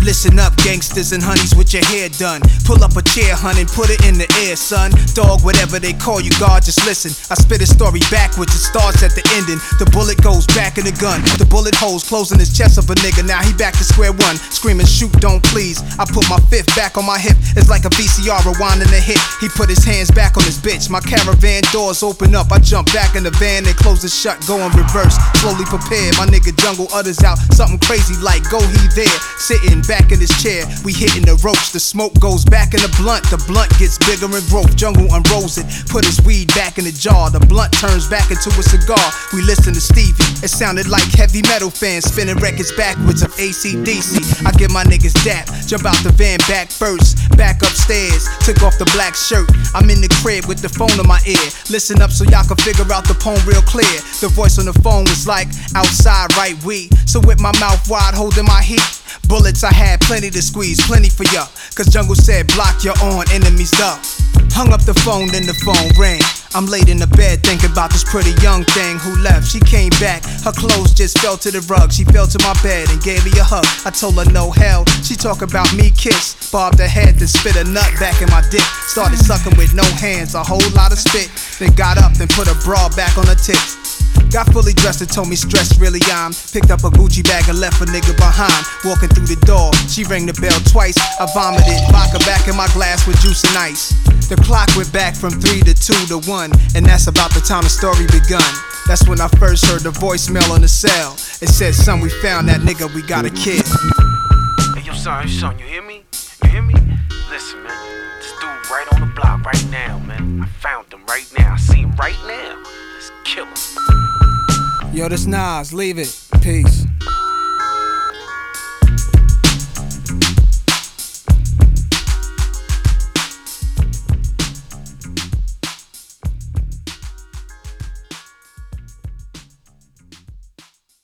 Listen up, gangsters and honeys with your hair done. Pull up a chair, hun, and put it in the air, son. Dog, whatever they call you, God, just listen. I spit a story backwards, it starts at the ending. The bullet goes back in the gun. The bullet holes closing his chest of a nigga. Now he back to square one, screaming, shoot, don't please. I put my fifth back on my hip. It's like a VCR rewinding a hit. He put his hands back on his bitch. My caravan doors open up. I jump back in the van and close it shut. Go in reverse, slowly prepared. My nigga Jungle utters out something crazy like, go he there. Sitting back in his chair, we hitting the ropes. The smoke goes back in the blunt gets bigger and growth. Jungle unrolls it, put his weed back in the jar. The blunt turns back into a cigar. We listen to Stevie, it sounded like heavy metal fans spinning records backwards of AC/DC. I get my niggas dap, jump out the van back first. Back upstairs, took off the black shirt. I'm in the crib with the phone in my ear. Listen up so y'all can figure out the poem real clear. The voice on the phone was like, outside right we. So with my mouth wide holding my heat. Bullets I had plenty to squeeze, plenty for ya. Cause Jungle said block your own enemies up. Hung up the phone, then the phone rang. I'm laid in the bed thinking about this pretty young thing who left. She came back, her clothes just fell to the rug. She fell to my bed and gave me a hug. I told her no hell. She talk about me kiss. Bobbed her head, then spit a nut back in my dick. Started sucking with no hands, a whole lot of spit. Then got up and put a bra back on her tits. Got fully dressed and told me stress really I'm. Picked up a Gucci bag and left a nigga behind. Walking through the door, she rang the bell twice. I vomited vodka back in my glass with juice and ice. The clock went back from 3 to 2 to 1, and that's about the time the story begun. That's when I first heard the voicemail on the cell. It said, son, we found that nigga, we got a kid. Hey, yo, son, you hear me? You hear me? Listen, man, this dude right on the block right now, man. I found him right now. I see him right now. Let's kill him. Yo, this Nas, leave it. Peace.